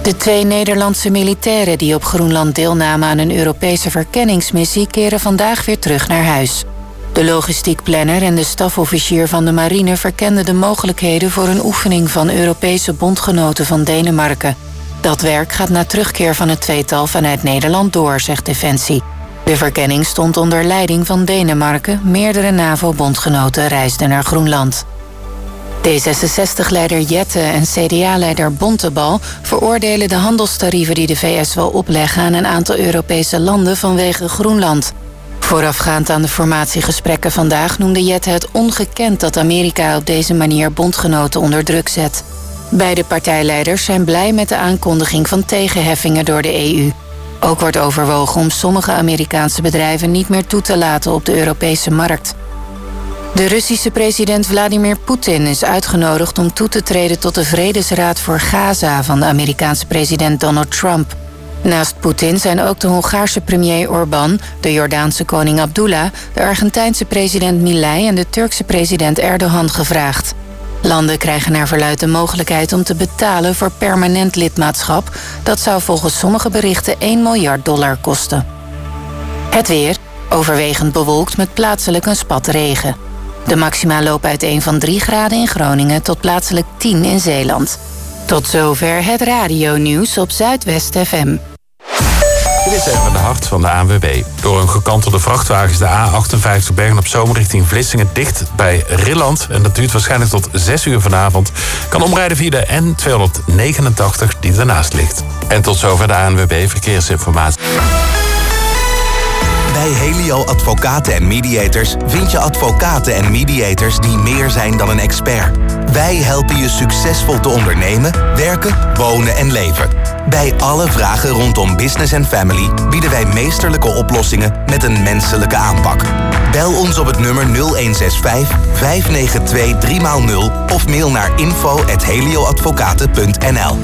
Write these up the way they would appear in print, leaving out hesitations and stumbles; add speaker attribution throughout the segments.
Speaker 1: De 2 Nederlandse militairen die op Groenland deelnamen aan een Europese verkenningsmissie keren vandaag weer terug naar huis. De logistiekplanner en de stafofficier van de marine verkenden de mogelijkheden voor een oefening van Europese bondgenoten van Denemarken. Dat werk gaat na terugkeer van het tweetal vanuit Nederland door, zegt Defensie. De verkenning stond onder leiding van Denemarken. Meerdere NAVO-bondgenoten reisden naar Groenland. D66-leider Jette en CDA-leider Bontebal veroordelen de handelstarieven die de VS wil opleggen aan een aantal Europese landen vanwege Groenland. Voorafgaand aan de formatiegesprekken vandaag noemde Jette het ongekend dat Amerika op deze manier bondgenoten onder druk zet. Beide partijleiders zijn blij met de aankondiging van tegenheffingen door de EU. Ook wordt overwogen om sommige Amerikaanse bedrijven niet meer toe te laten op de Europese markt. De Russische president Vladimir Poetin is uitgenodigd om toe te treden tot de Vredesraad voor Gaza van de Amerikaanse president Donald Trump. Naast Poetin zijn ook de Hongaarse premier Orbán, de Jordaanse koning Abdullah, de Argentijnse president Milei en de Turkse president Erdogan gevraagd. Landen krijgen naar verluidt de mogelijkheid om te betalen voor permanent lidmaatschap. Dat zou volgens sommige berichten $1 miljard kosten. Het weer, overwegend bewolkt met plaatselijk een spat regen. De maxima lopen uiteen van 3 graden in Groningen tot plaatselijk 10 in Zeeland. Tot zover het radionieuws op Zuidwest FM.
Speaker 2: Dit is even de hart van de ANWB. Door een gekantelde vrachtwagen is de A58 Bergen op Zoom richting Vlissingen dicht bij Rilland. En dat duurt waarschijnlijk tot 6 uur vanavond. Kan omrijden via de N289 die ernaast ligt. En tot zover de ANWB Verkeersinformatie.
Speaker 3: Bij Helio Advocaten en Mediators vind je advocaten en mediators die meer zijn dan een expert. Wij helpen je succesvol te ondernemen, werken, wonen en leven. Bij alle vragen rondom business en family bieden wij meesterlijke oplossingen met een menselijke aanpak. Bel ons op het nummer 0165 592 3x0 of mail naar info@helioadvocaten.nl.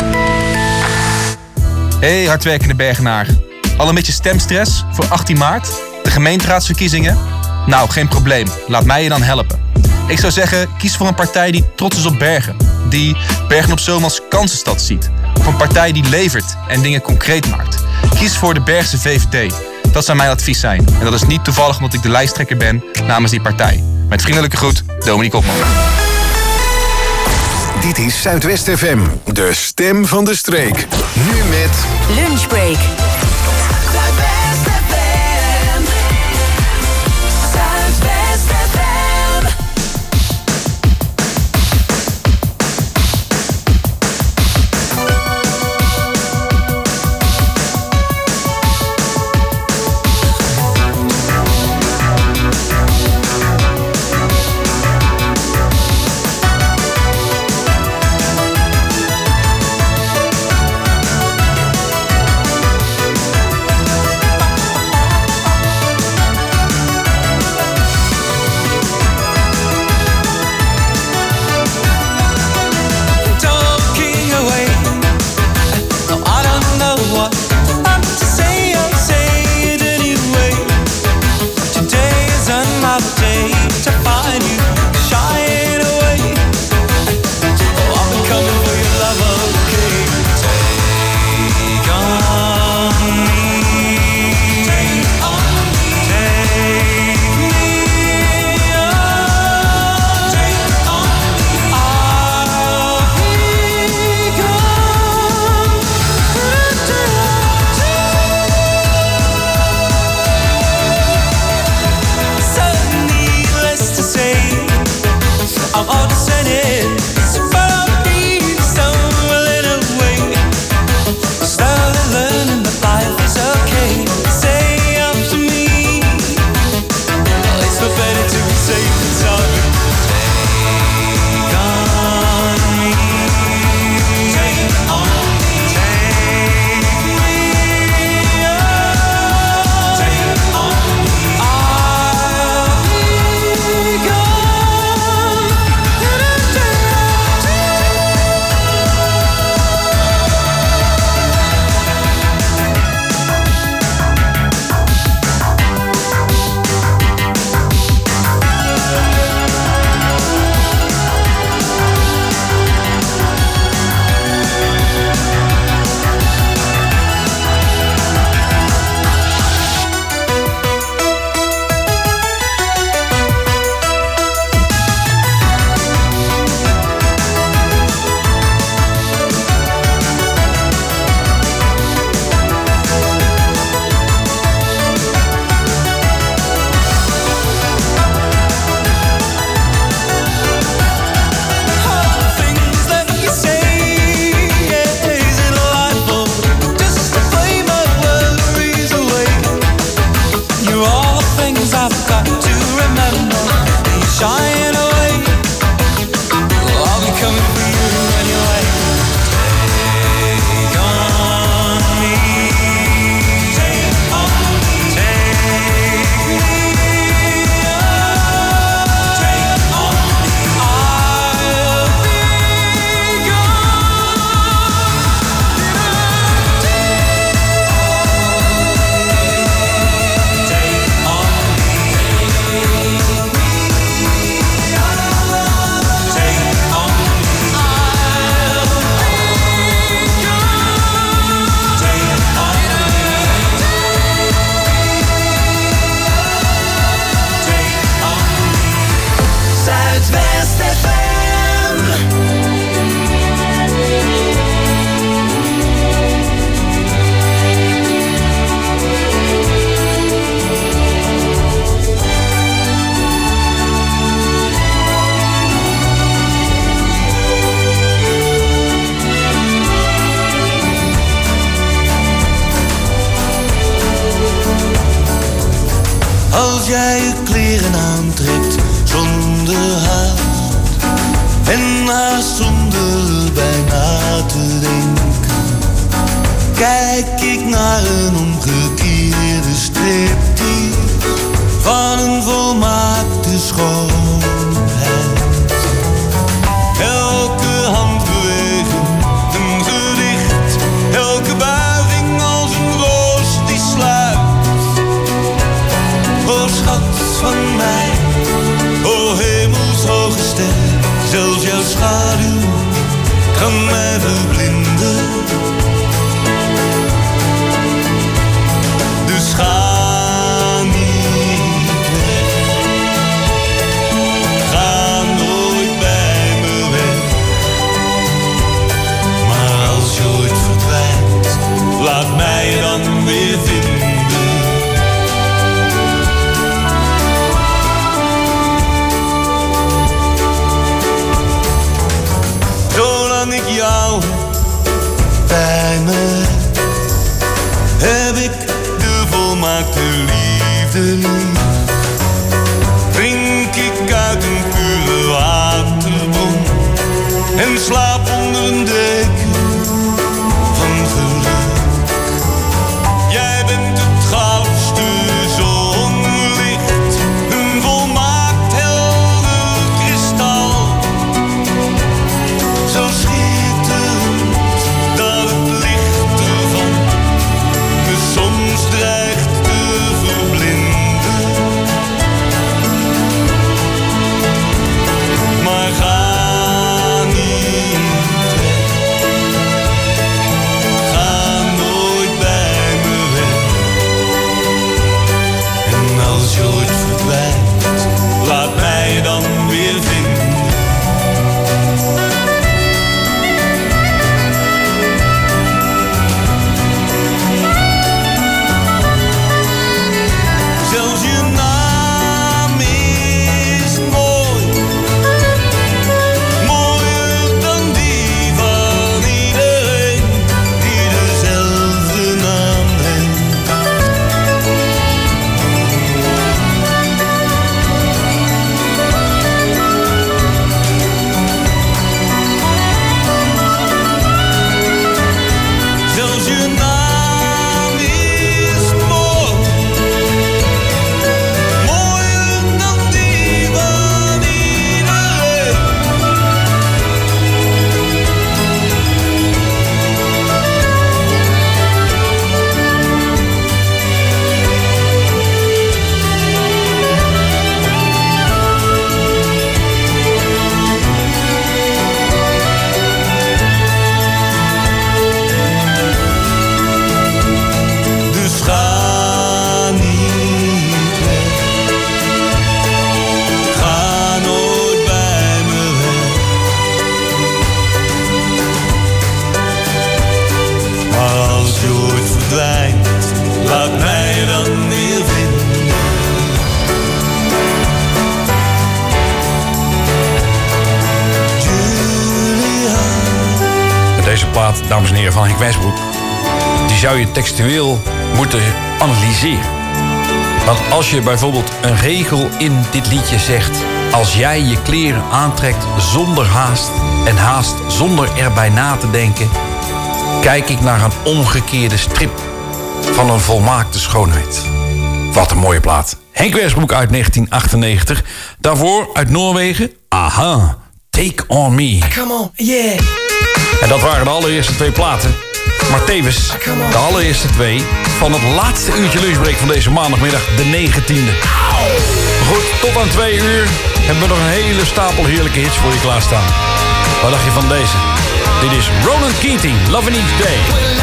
Speaker 4: Hey hardwerkende Bergenaar. Al een beetje stemstress voor 18 maart? De gemeenteraadsverkiezingen? Nou, geen probleem. Laat mij je dan helpen. Ik zou zeggen, kies voor een partij die trots is op Bergen. Die Bergen op Zoom als kansenstad ziet. Of een partij die levert en dingen concreet maakt. Kies voor de Bergse VVD. Dat zou mijn advies zijn. En dat is niet toevallig omdat ik de lijsttrekker ben namens die partij. Met vriendelijke groet, Dominique Opman.
Speaker 5: Dit is Zuidwest FM, de stem van de streek. Nu met
Speaker 1: Lunchbreak.
Speaker 6: jij je kleren aantrekt zonder haast en haast zonder bijna te denken, kijk ik naar een omgekeerde striptease van een volmaakte schoonheid. Elke handbeweging een gedicht, elke buiging als een roos die sluit. O schat van mij, o hemelshoge ster, zelfs jouw schaduw kan mij verblinden. Dus ga niet weg, ga nooit bij me weg. Maar als je ooit verdwijnt, laat mij dan weer vinden. Zolang ik jou bij me heb ik de volmaakte liefde lief. Drink ik uit een pure waterbron en slaap onder een deken van geluk. Jij bent het goudste zonlicht, een volmaakt helder kristal. Zo schitterend dat het licht ervan me soms dreigt te verblinden. Maar ga niet weg, ga nooit bij me weg. En als je ooit verdwijnt, laat mij dan weer vinden. Zelfs je naam is mooi, mooier dan die van iedereen die dezelfde naam heeft. Zelfs je naam is mooi, mooier dan die van iedereen. Dus ga niet weg, ga nooit bij me weg. Maar als je ooit verdwijnt, laat mij dan weer vinden. Julia.
Speaker 7: Deze plaat, dames en heren, van Henk Westbroek, die zou je textueel moeten analyseren. Want als je bijvoorbeeld een regel in dit liedje zegt: als jij je kleren aantrekt zonder haast en haast zonder erbij na te denken, kijk ik naar een omgekeerde strip van een volmaakte schoonheid. Wat een mooie plaat. Henk Westbroek uit 1998. Daarvoor uit Noorwegen, Aha, Take On Me.
Speaker 6: Come on, yeah.
Speaker 7: En dat waren de allereerste twee platen. Maar tevens de allereerste twee van het laatste uurtje lunchbreak van deze maandagmiddag, de 19e. Goed, tot aan 2 uur hebben we nog een hele stapel heerlijke hits voor je klaarstaan. Wat dacht je van deze? Dit is Ronan Keating, Loving Each Day.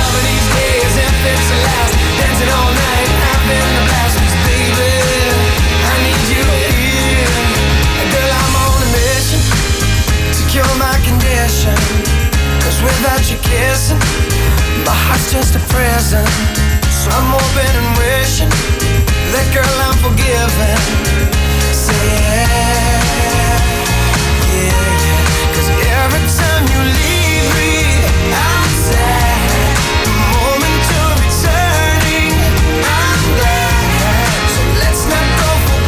Speaker 8: Without you kissing, my heart's just a prison. So I'm hoping and wishing that girl I'm forgiven. Say yeah, yeah, yeah. 'Cause every time you leave me, I'm sad. The moment you're returning, I'm glad. So let's not go for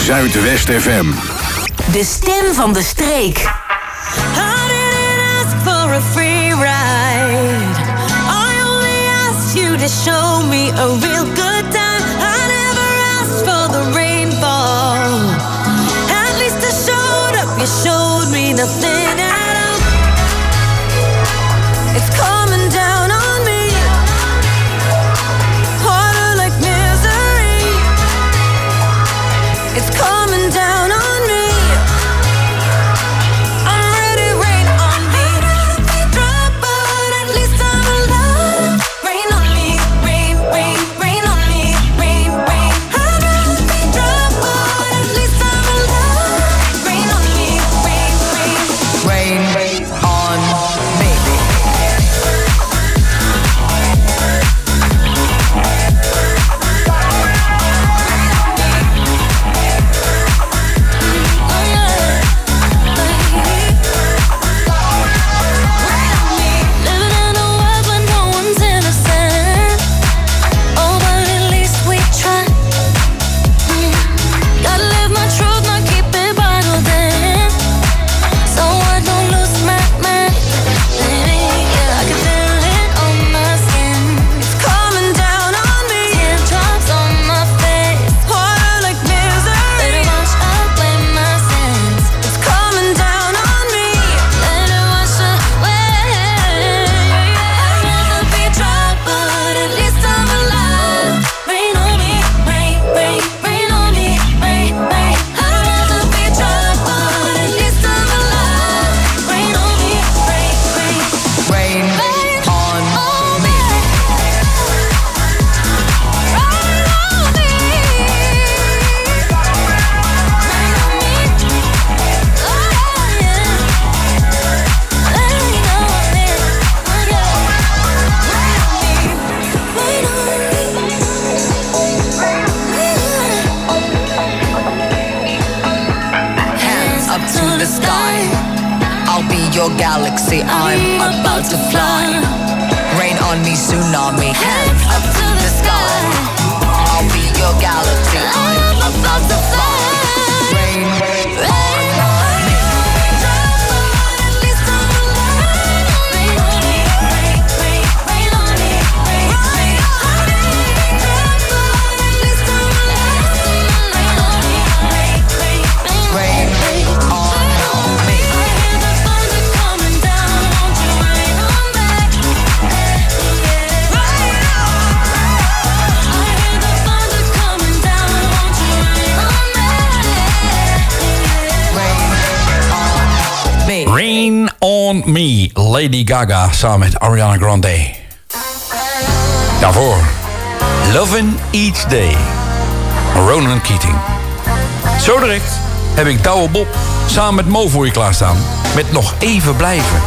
Speaker 5: Zuidwest FM.
Speaker 9: De stem van de streek.
Speaker 10: I didn't ask for a free ride. I only asked you to show me a real good time. I never asked for the rainfall. At least I showed up, you showed me nothing at all. It's coming down on me. Harder like misery. It's coming down on me. I'm ready, rain on me. Drop, but at least I'm alive. Rain on me, rain, rain, rain on me, rain, rain. I'd rather be drop, but at least I'm alive. Rain on me, rain, rain.
Speaker 11: Rain on me.
Speaker 10: Living in a world where no one's innocent. Oh, but at least we try. Gotta live my truth, not keep it bottled in. So I don't lose my mind. Yeah, I can feel it on my skin. It's coming down on me. Teardrops on my face. Harder like misery. Let it wash away my sins. It's coming down on me. Let it wash away. I'd rather be dry, but at least I'm alive. Rain on me, rain, rain, rain on me, rain, rain. I'd rather be dry, but at least I'm alive. Rain on me, rain, rain.
Speaker 11: Rain on me. Hands up to the sky. I'll be your galaxy. I'm about to fly. Rain on me, tsunami. Hands up to the sky. I'll be your galaxy. I'm about to fly. Rain on me. Rain on me.
Speaker 7: Rain on Me, Lady Gaga samen met Ariana Grande. Daarvoor Lovin' Each Day, Ronan Keating. Zo direct heb ik Douwe Bob samen met Mo voor je klaarstaan met Nog Even Blijven.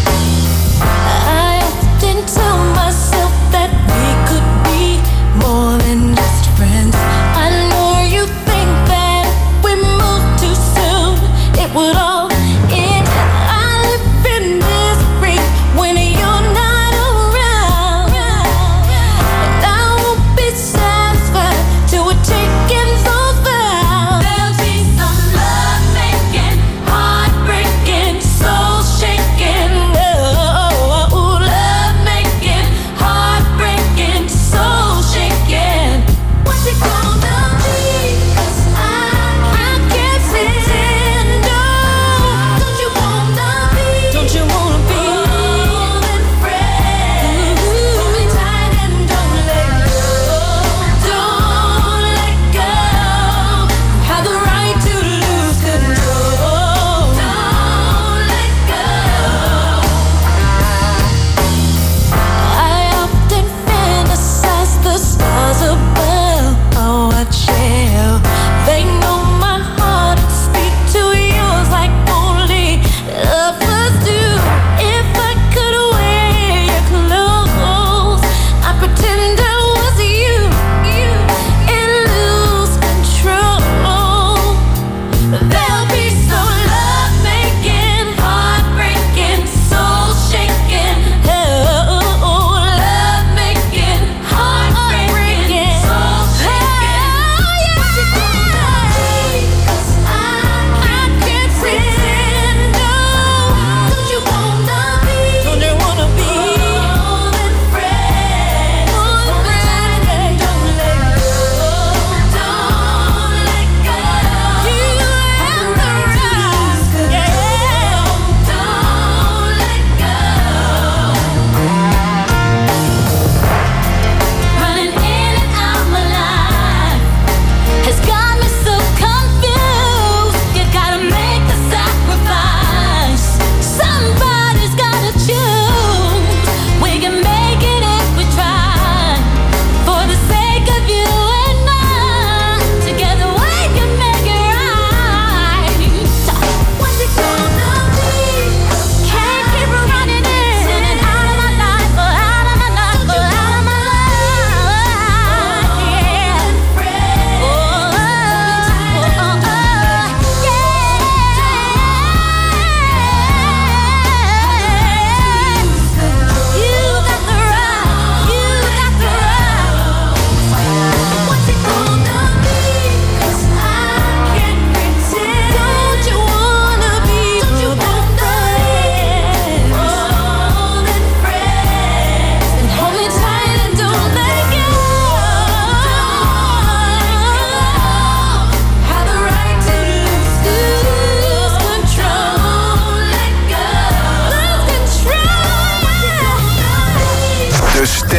Speaker 10: More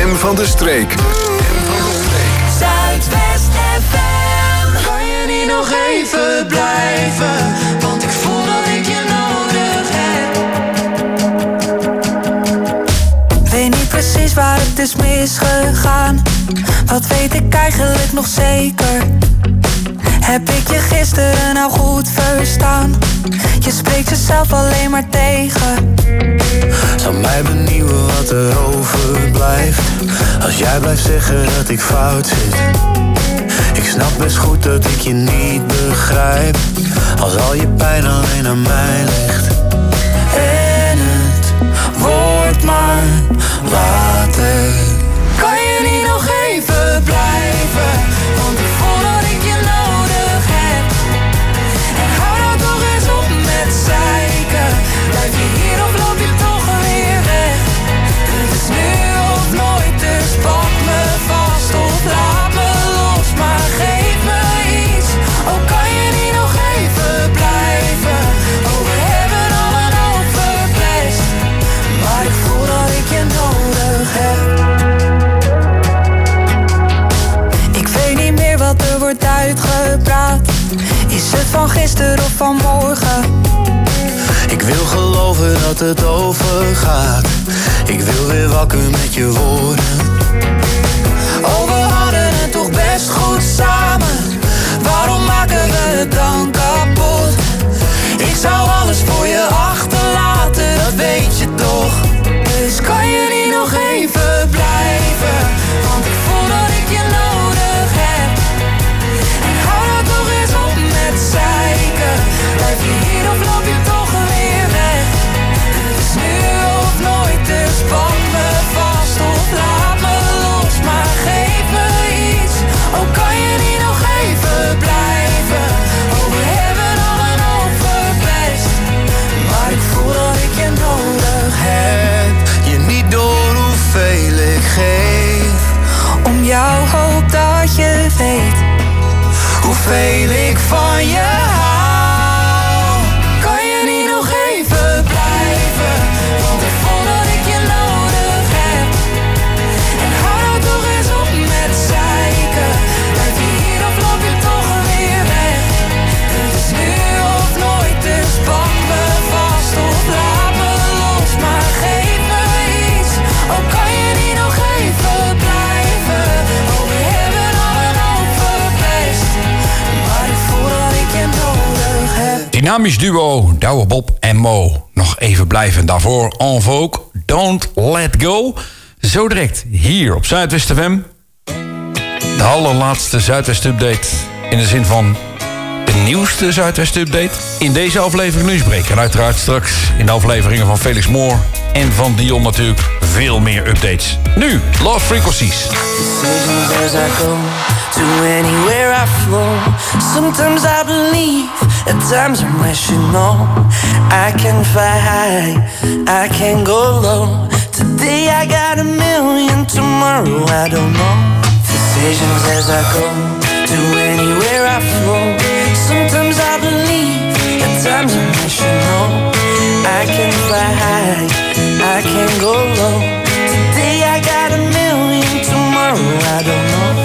Speaker 5: stem van de streek.
Speaker 8: Zuidwest FM. Kan je niet nog even blijven? Want ik voel dat ik je nodig heb.
Speaker 12: Weet niet precies waar het is misgegaan. Wat weet ik eigenlijk nog zeker? Heb ik je gisteren nou goed verstaan? Je spreekt jezelf alleen maar tegen.
Speaker 13: Zou mij benieuwen wat er overblijft als jij blijft zeggen dat ik fout zit. Ik snap best goed dat ik je niet begrijp als al je pijn alleen aan mij ligt. En het wordt maar later.
Speaker 8: Kan je niet nog even blijven? Want ik voel dat ik je nodig heb. En hou nou toch eens op met zeiken. Blijf je hier of loop je toch weer weg? Het is nu of nooit, dus pak me vast of laat me los. Maar geef me iets, oh kan je niet nog even blijven? Oh we hebben al een hoop verpest, maar ik voel dat ik je nodig heb.
Speaker 12: Ik weet niet meer wat er wordt uitgepraat. Is het van gisteren of van morgen?
Speaker 13: Ik wil geloven dat het overgaat. Ik wil weer wakker met je woorden.
Speaker 12: Oh, we hadden het toch best goed samen. Waarom maken we het dan kapot? Ik zou alles voor je achterlaten, dat weet je toch. Dus kan je niet nog even blijven? Want ik voel dat ik je nodig heb. En hou nou toch eens op met zeiken. Blijf je hier of loop je toch weer weg? Het is nu of nooit, dus pak me vast of laat me los. Maar geef me iets, oh kan je niet nog even blijven? Oh we hebben al een hoop verpest, maar ik voel dat ik je nodig heb.
Speaker 13: Je niet door hoeveel ik geef.
Speaker 12: Om jou hoop dat je weet hoeveel ik van je hou. Kan je niet nog even blijven? Want ik voel dat ik je nodig heb. En hou nou toch eens op met zeiken. Blijf je hier of loop je toch weer weg? Het is nu of nooit, dus pak me vast of laat me los. Maar geef me iets, oh kan je niet nog even blijven? Oh we hebben al een hoop verpest, maar ik voel dat ik je nodig heb.
Speaker 7: Dynamisch duo, Douwe Bob en Mo. Nog even blijven. Daarvoor En Vogue, Don't Let Go. Zo direct, hier op Zuidwest FM. De allerlaatste Zuidwest-update. In de zin van de nieuwste Zuidwest-update. In deze aflevering Nieuwsbreak. En uiteraard straks in de afleveringen van Felix Moore en van Dion natuurlijk veel meer updates. Nu, Lost Frequencies.
Speaker 8: Decisions as I go to anywhere I flow. Sometimes I believe, at times I'm rational. I can fly high, I can go low. Today I got a million, tomorrow I don't know. Decisions as I go to anywhere I flow. Sometimes I believe, at times I'm rational. I can fly high, I can go low. Today I got a million, tomorrow I don't know.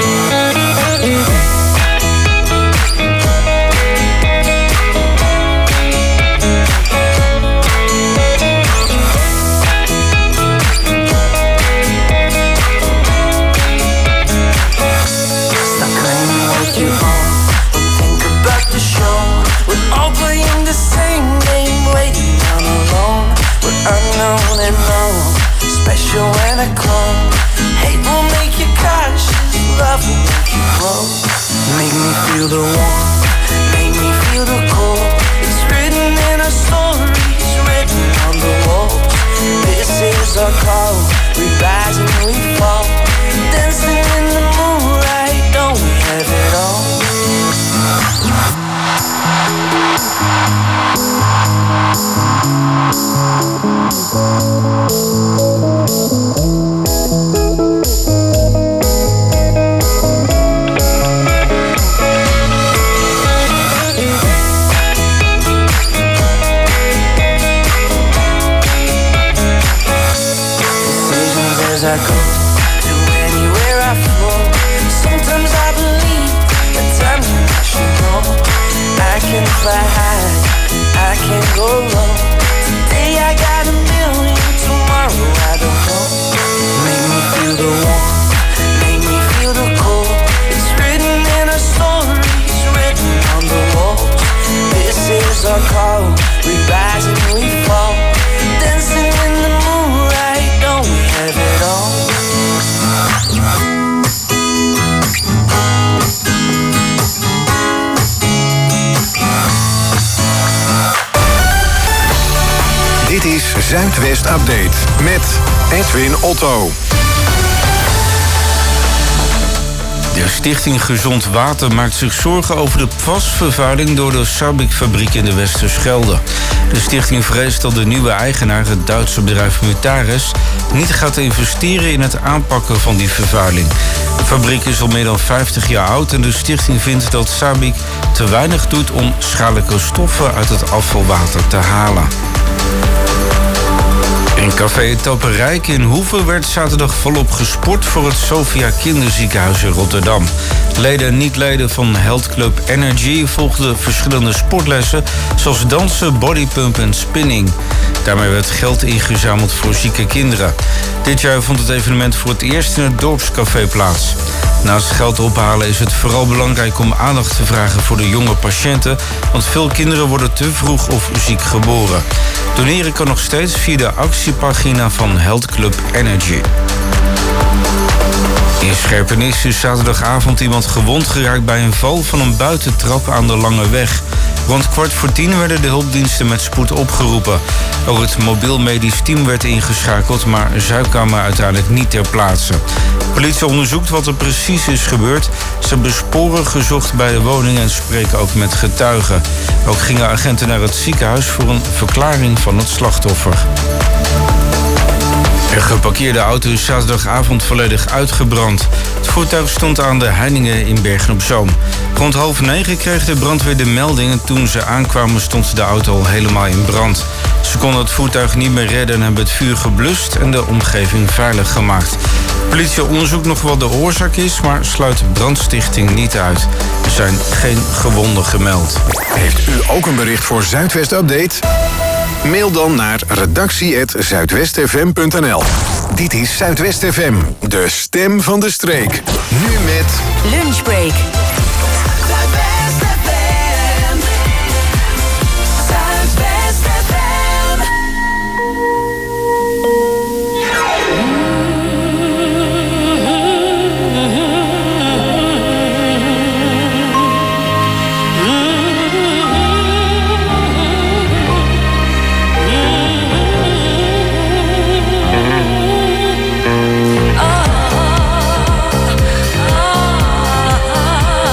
Speaker 8: Stop claiming what you own and think about the show. We're all playing the same game, waiting on alone. We're unknown and known, special and a clone. Hate will make you cautious, love will make you grow. Make me feel the warmth, make me feel the cold. It's written in our stories, written on the walls. This is our call, we rise and we fall. Dancing in the moonlight, don't we have it all?
Speaker 5: Dit is Zuidwest Update met Edwin Otto.
Speaker 14: De stichting Gezond Water maakt zich zorgen over de plasvervuiling door de Sabic-fabriek in de Westerschelde. De stichting vreest dat de nieuwe eigenaar, het Duitse bedrijf Mutares, niet gaat investeren in het aanpakken van die vervuiling. De fabriek is al meer dan 50 jaar oud en de stichting vindt dat Sabic te weinig doet om schadelijke stoffen uit het afvalwater te halen. In café Toperijk in Hoeve werd zaterdag volop gesport voor het Sophia Kinderziekenhuis in Rotterdam. Leden en niet-leden van Health Club Energy volgden verschillende sportlessen zoals dansen, bodypump en spinning. Daarmee werd geld ingezameld voor zieke kinderen. Dit jaar vond het evenement voor het eerst in het dorpscafé plaats. Naast geld ophalen is het vooral belangrijk om aandacht te vragen voor de jonge patiënten, want veel kinderen worden te vroeg of ziek geboren. Doneren kan nog steeds via de actiepagina van Health Club Energy. In Scherpennis is zaterdagavond iemand gewond geraakt bij een val van een buitentrap aan de Lange Weg. Rond 9:15 werden de hulpdiensten met spoed opgeroepen. Ook het mobiel medisch team werd ingeschakeld, maar zij kwamen uiteindelijk niet ter plaatse. De politie onderzoekt wat er precies is gebeurd. Ze hebben sporen gezocht bij de woning en spreken ook met getuigen. Ook gingen agenten naar het ziekenhuis voor een verklaring van het slachtoffer. Een geparkeerde auto is zaterdagavond volledig uitgebrand. Het voertuig stond aan de Heiningen in Bergen-op-Zoom. Rond 8:30 kreeg de brandweer de melding en toen ze aankwamen stond de auto al helemaal in brand. Ze konden het voertuig niet meer redden en hebben het vuur geblust en de omgeving veilig gemaakt. De politie onderzoekt nog wat de oorzaak is, maar sluit brandstichting niet uit. Er zijn geen gewonden gemeld.
Speaker 5: Heeft u ook een bericht voor Zuidwest Update? Mail dan naar redactie@zuidwestfm.nl. Dit is Zuidwest FM, de stem van de streek. Nu met
Speaker 9: Lunchbreak.
Speaker 10: Oh,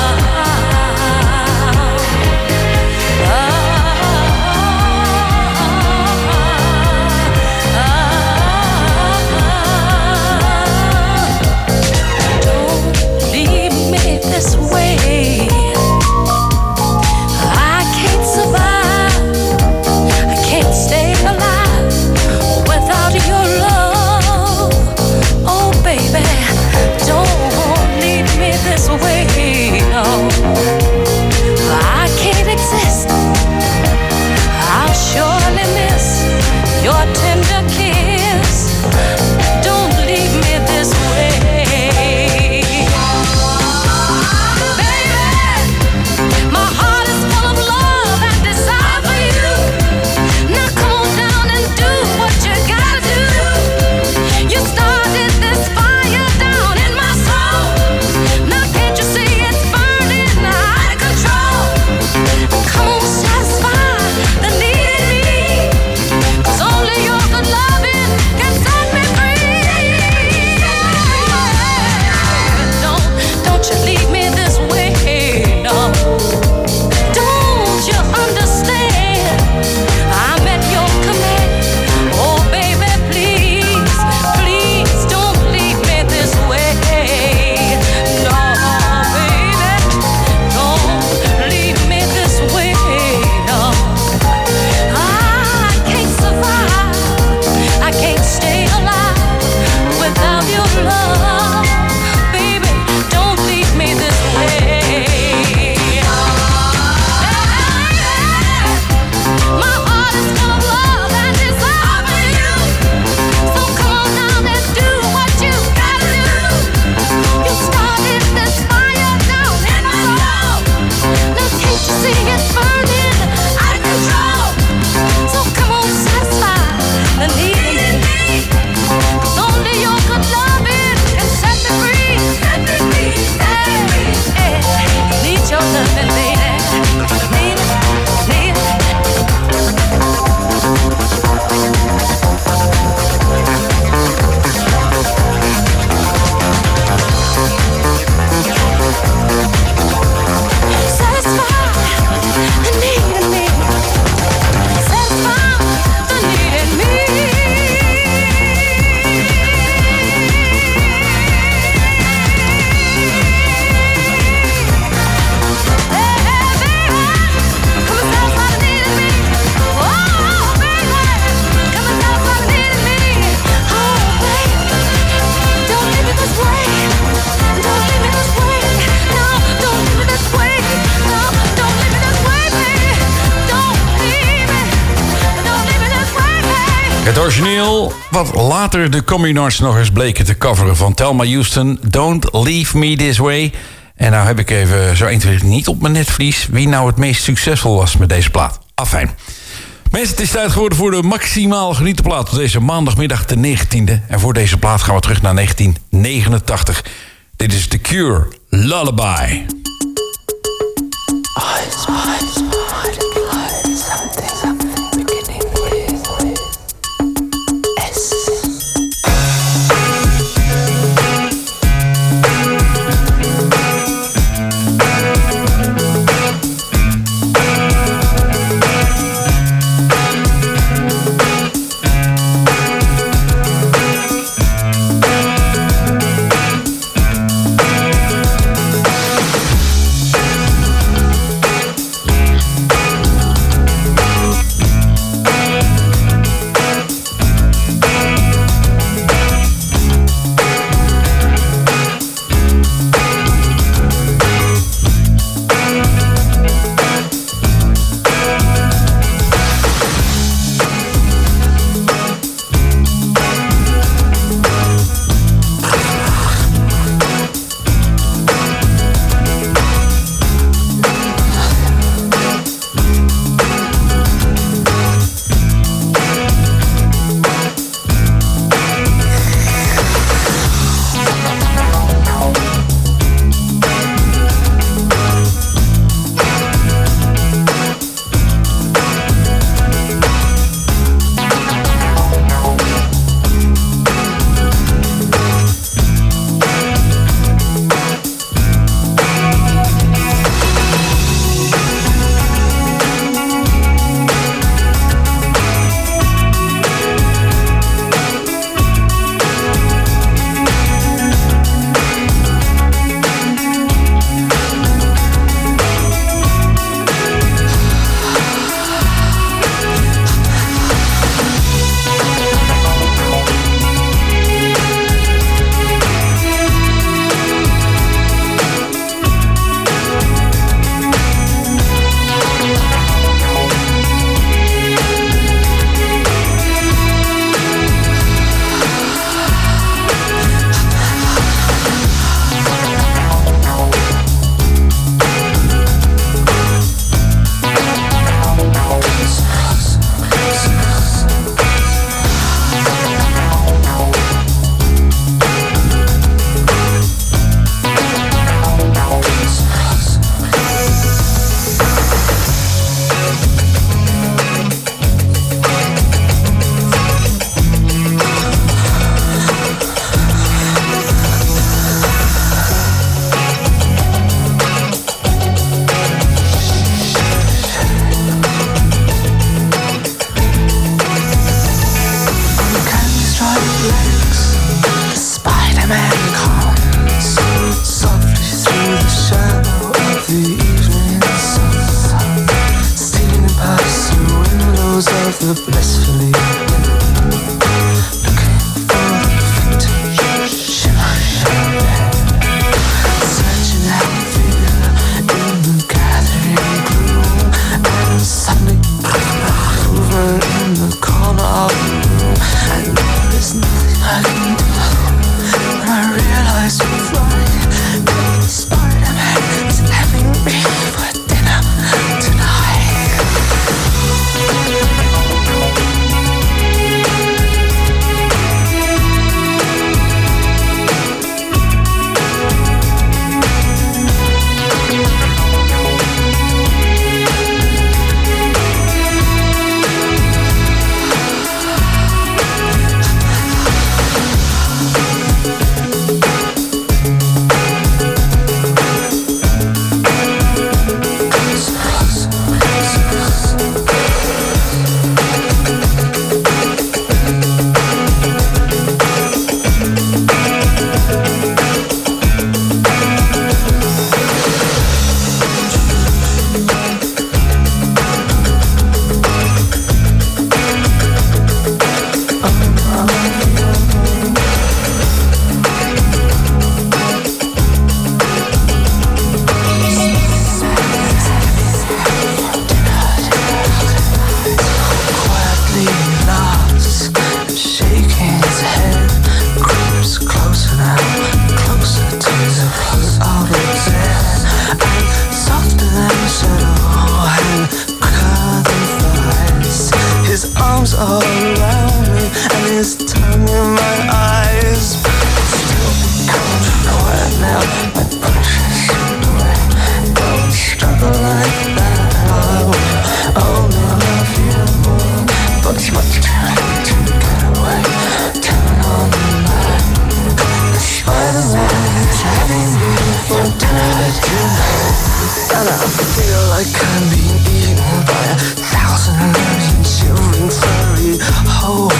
Speaker 7: Het origineel, wat later de Communards nog eens bleken te coveren van Thelma Houston, Don't Leave Me This Way. En nou heb ik even zo 1, 2, niet op mijn netvlies wie nou het meest succesvol was met deze plaat. Afijn. Mensen, het is tijd geworden voor de maximaal genieten plaat op deze maandagmiddag de 19e. En voor deze plaat gaan we terug naar 1989. Dit is The Cure, Lullaby.
Speaker 12: like I'm being eaten by 1,000 shivering furry holes.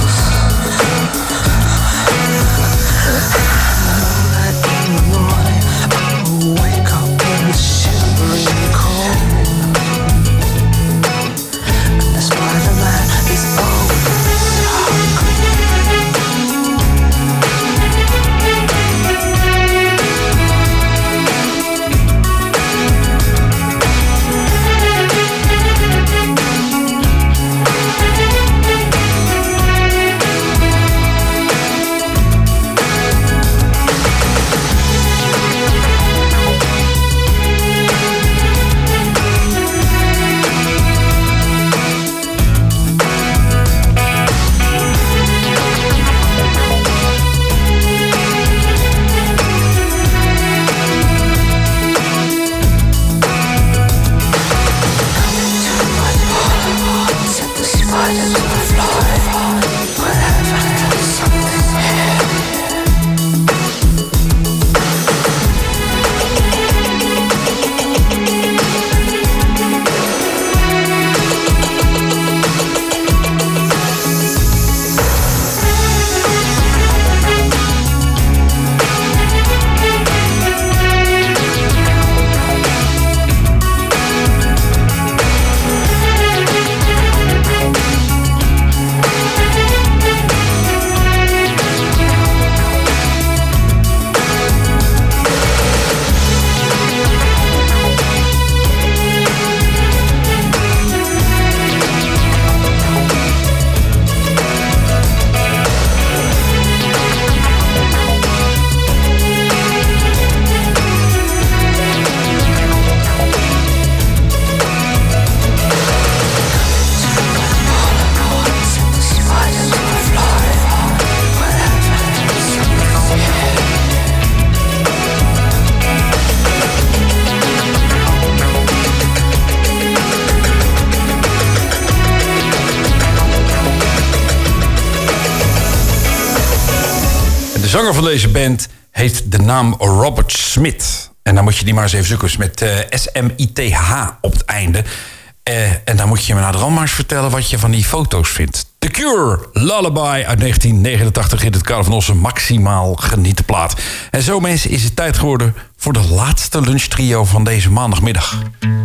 Speaker 7: De zanger van deze band heeft de naam Robert Smith. En dan moet je die maar eens even zoeken. Met S-M-I-T-H op het einde. En dan moet je me naar de rand maar eens vertellen wat je van die foto's vindt. The Cure, Lullaby uit 1989 in het kader van onze maximaal genieten plaat. En zo mensen is het tijd geworden voor de laatste lunchtrio van deze maandagmiddag.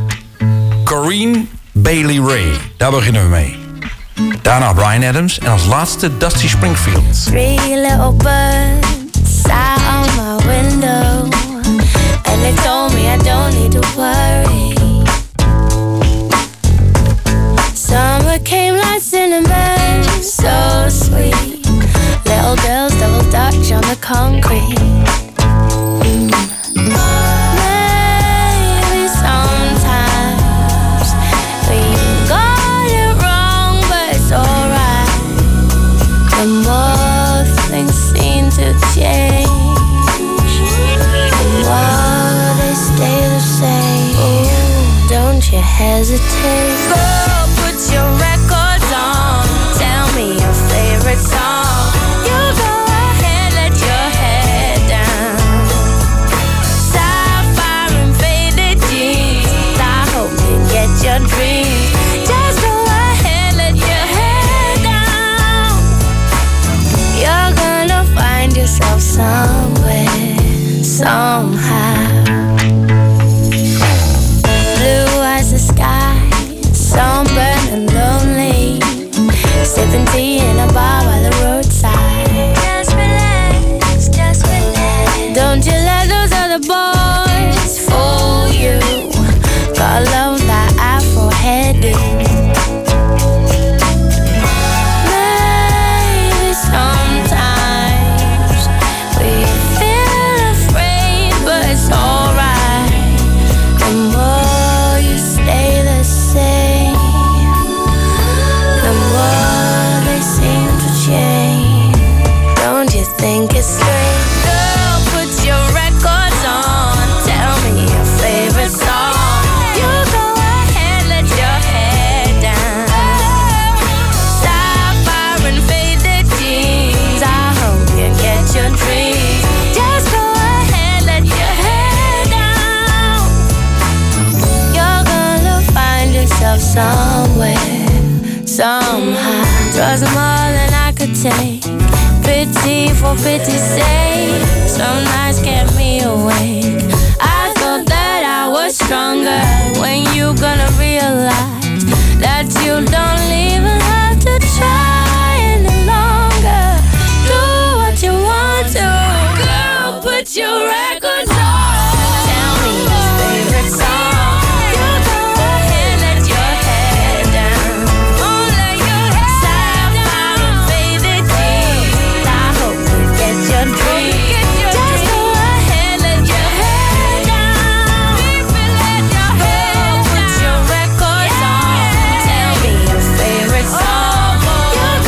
Speaker 7: Corinne Bailey Rae, daar beginnen we mee. Daarna Bryan Adams en als laatste Dusty Springfield.
Speaker 10: 3 little birds sat on my window and they told me I don't need to worry. Summer came like cinnamon, so sweet. Little girls double dutch on the concrete. Maybe sometimes we got it wrong, but it's alright. The more things seem to change, the more they stay the same. Ooh, don't you hesitate. Your records on, tell me could take pity for pity's sake. Some nights kept me awake. I thought that I was stronger. When you gonna realize that you don't even have to try any longer? Do what you want to, girl, put your records on. Tell me your favorite song. You go ahead, let your head down. Oh, let your head down. Sapphire and faded jeans. I hope you get your dreams. Just go ahead, let your head down. Let your head down. Put your records on. Tell me your favorite song. You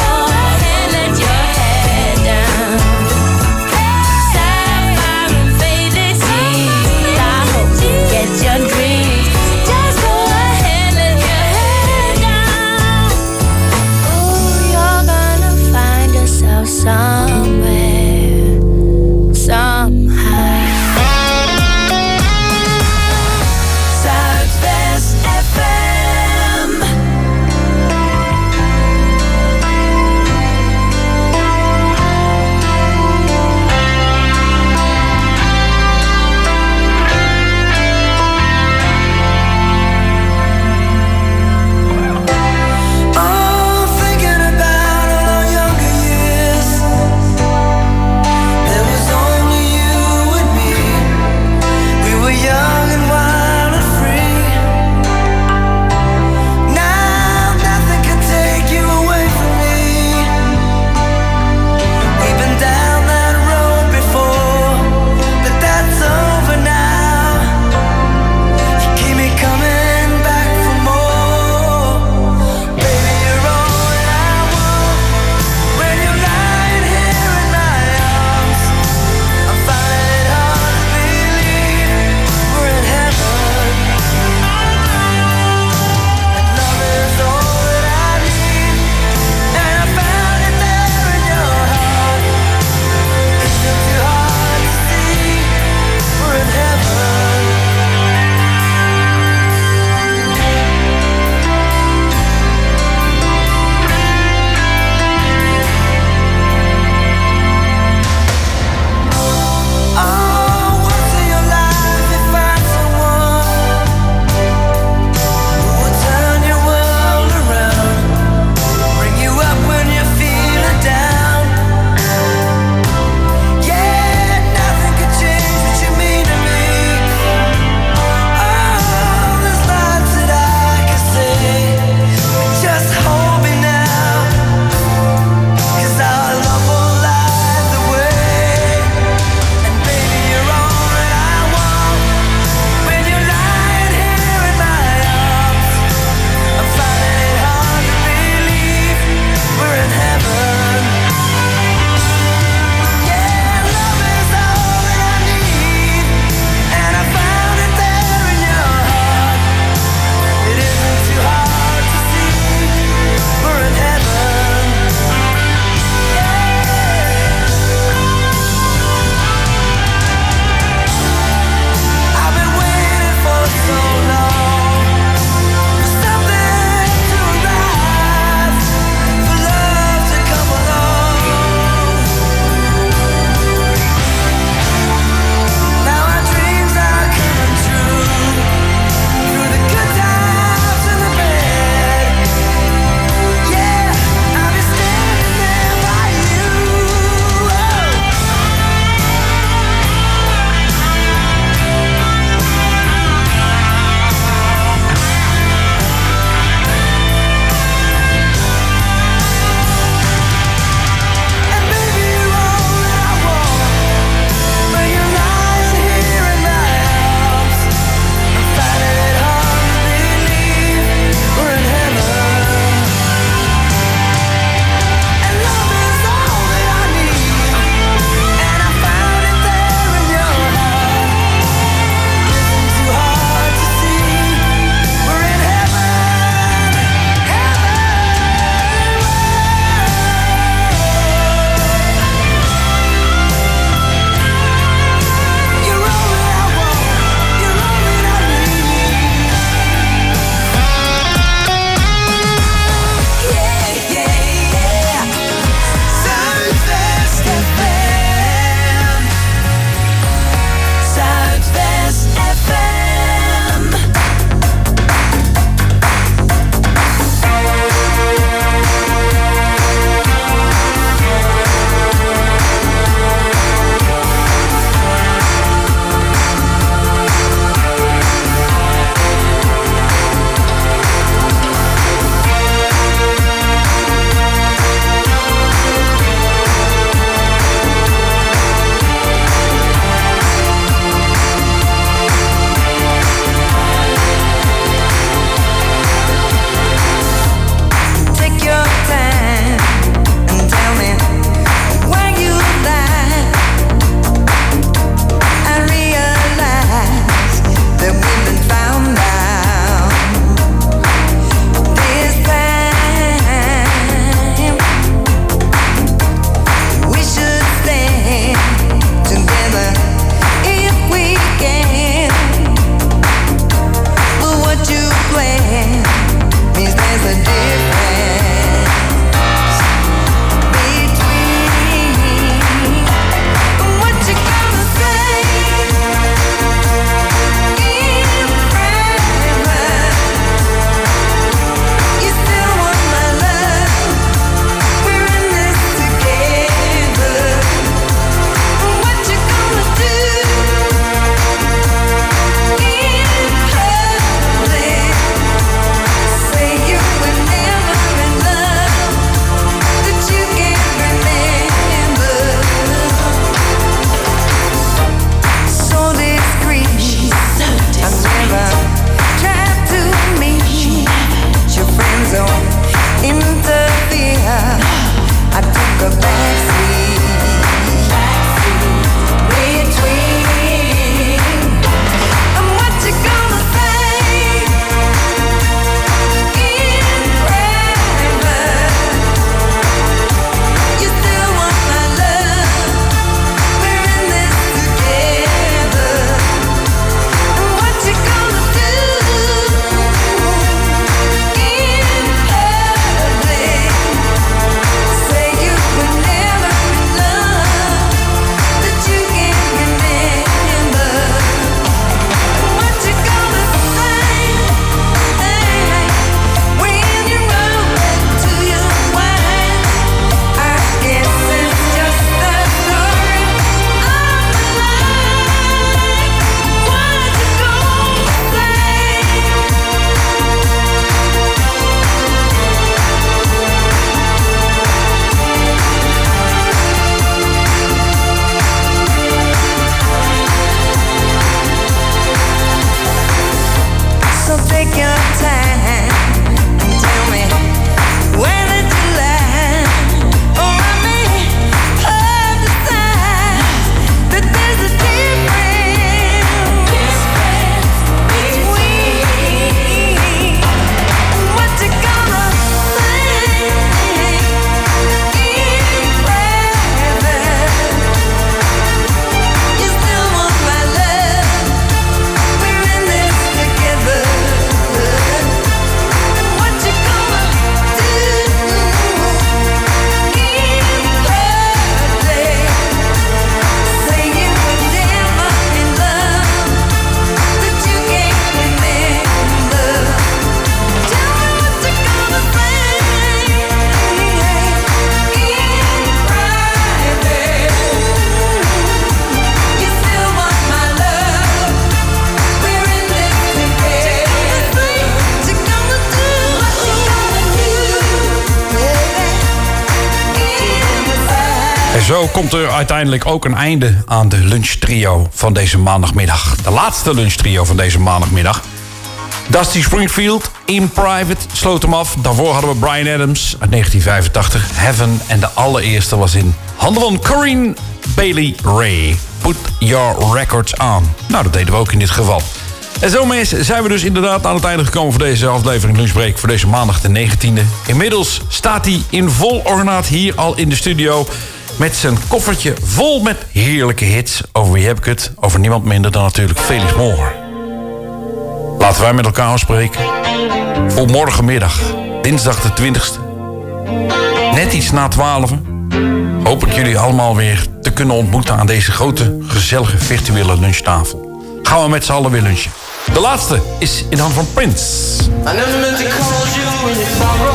Speaker 7: En zo komt er uiteindelijk ook een einde aan de lunchtrio van deze maandagmiddag. De laatste lunchtrio van deze maandagmiddag. Dusty Springfield, In Private, sloot hem af. Daarvoor hadden we Bryan Adams uit 1985, Heaven. En de allereerste was in handen van Corinne Bailey Rae. Put Your Records On. Nou, dat deden we ook in dit geval. En zo mensen zijn we dus inderdaad aan het einde gekomen voor deze aflevering Lunchbreak voor deze maandag de 19e. Inmiddels staat hij in vol ornaat hier al in de studio met zijn koffertje vol met heerlijke hits. Over wie heb ik het? Over niemand minder dan natuurlijk Felix Moore. Laten wij met elkaar afspreken voor morgenmiddag, dinsdag de 20e. Net iets na 12. Hoop ik jullie allemaal weer te kunnen ontmoeten aan deze grote, gezellige virtuele lunchtafel. Gaan we met z'n allen weer lunchen. De laatste is in hand van Prince.
Speaker 8: I never meant to call you in your sorrow.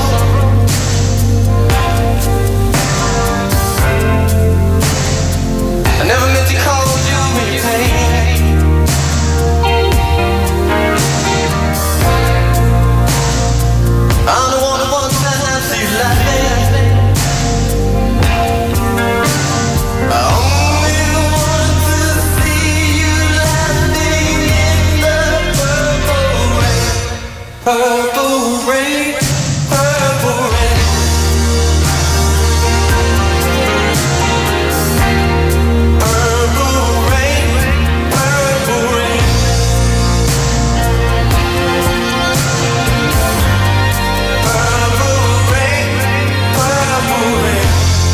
Speaker 8: I never meant to call you in your pain. I'm the one who wants to have you laughing. I only want to see you laughing in the purple rain. Purple rain, purple rain. Purple rain, purple rain. Purple rain, purple rain.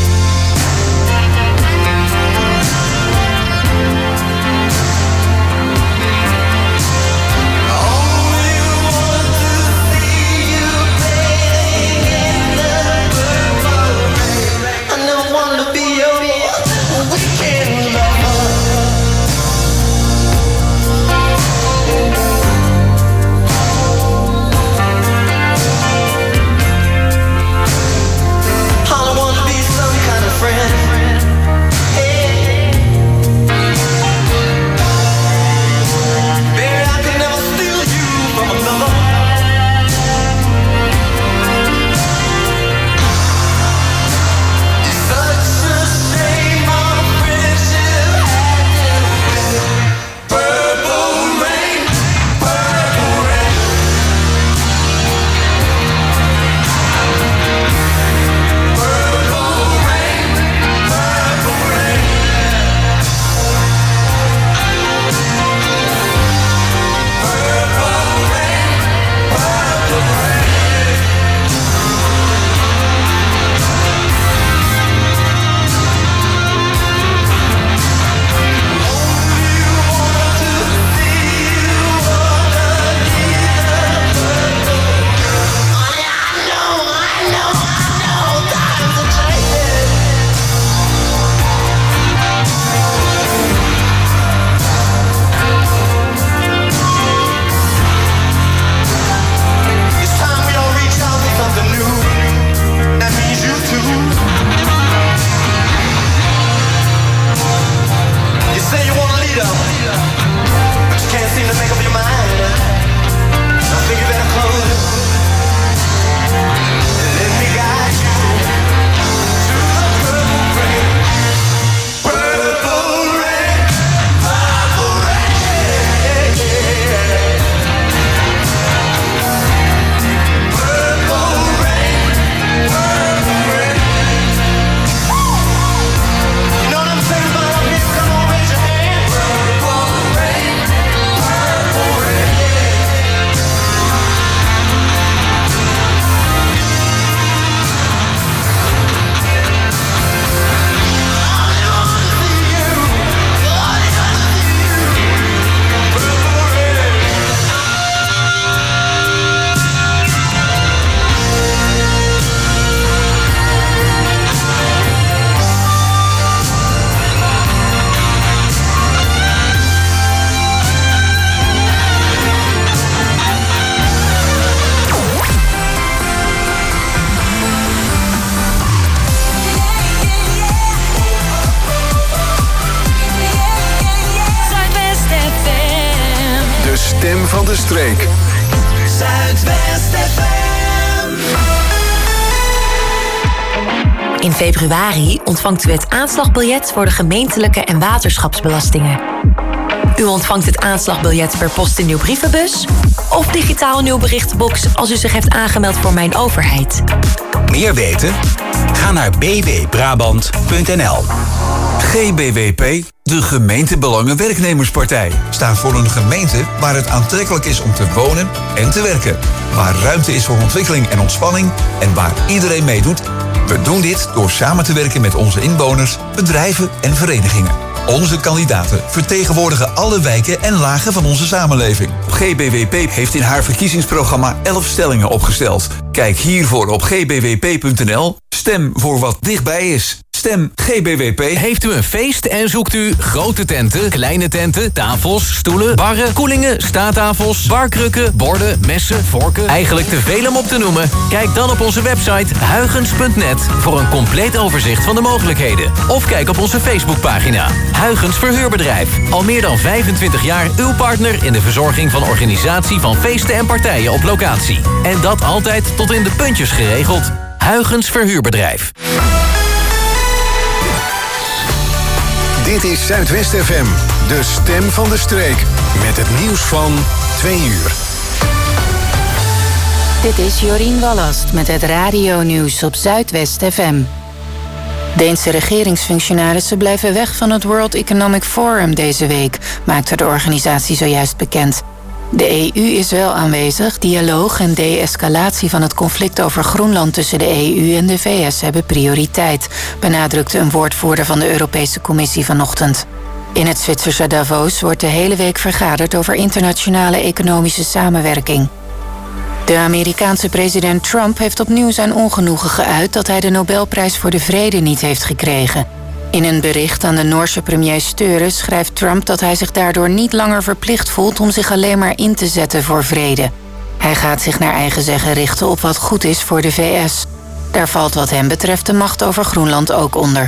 Speaker 5: stem van de streek.
Speaker 8: Zuidwest FM.
Speaker 15: In februari ontvangt u het aanslagbiljet voor de gemeentelijke en waterschapsbelastingen. U ontvangt het aanslagbiljet per post in uw brievenbus of digitaal in uw berichtenbox als u zich heeft aangemeld voor Mijn Overheid.
Speaker 16: Meer weten? Ga naar bbbrabant.nl.
Speaker 17: GBWP, de Gemeentebelangen-Werknemerspartij, staat voor een gemeente waar het aantrekkelijk is om te wonen en te werken. Waar ruimte is voor ontwikkeling en ontspanning en waar iedereen meedoet. We doen dit door samen te werken met onze inwoners, bedrijven en verenigingen. Onze kandidaten vertegenwoordigen alle wijken en lagen van onze samenleving. GBWP heeft in haar verkiezingsprogramma 11 stellingen opgesteld. Kijk hiervoor op gbwp.nl. Stem voor wat dichtbij is. Stem GBWP.
Speaker 18: Heeft u een feest en zoekt u grote tenten, kleine tenten, tafels, stoelen, barren, koelingen, staattafels, barkrukken, borden, messen, vorken? Eigenlijk te veel om op te noemen? Kijk dan op onze website huygens.net voor een compleet overzicht van de mogelijkheden. Of kijk op onze Facebookpagina. Huygens Verhuurbedrijf. Al meer dan 25 jaar uw partner in de verzorging van organisatie van feesten en partijen op locatie. En dat altijd tot in de puntjes geregeld. Huygens Verhuurbedrijf.
Speaker 5: Dit is Zuidwest FM, de stem van de streek. Met het nieuws van 2 uur.
Speaker 1: Dit is Jorien Wallast met het radionieuws op Zuidwest FM. Deense regeringsfunctionarissen blijven weg van het World Economic Forum deze week, maakte de organisatie zojuist bekend. De EU is wel aanwezig. Dialoog en de-escalatie van het conflict over Groenland tussen de EU en de VS hebben prioriteit, benadrukte een woordvoerder van de Europese Commissie vanochtend. In het Zwitserse Davos wordt de hele week vergaderd over internationale economische samenwerking. De Amerikaanse president Trump heeft opnieuw zijn ongenoegen geuit dat hij de Nobelprijs voor de Vrede niet heeft gekregen. In een bericht aan de Noorse premier Støre schrijft Trump dat hij zich daardoor niet langer verplicht voelt om zich alleen maar in te zetten voor vrede. Hij gaat zich naar eigen zeggen richten op wat goed is voor de VS. Daar valt wat hem betreft de macht over Groenland ook onder.